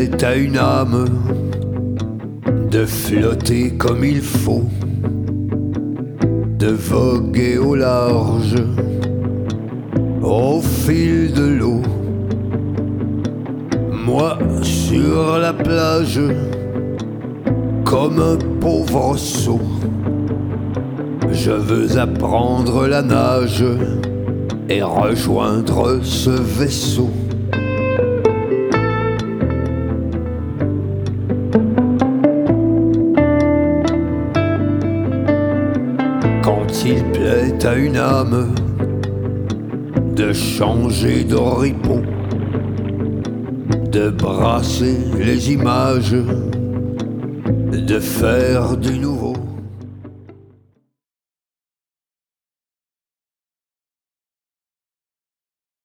plaît à une âme de flotter comme il faut, de voguer au large, au fil de l'eau. Moi sur la plage, comme un pauvre sot, je veux apprendre la nage et rejoindre ce vaisseau. Quand il plaît à une âme de changer d'oripeau, de brasser les images, de faire du nouveau.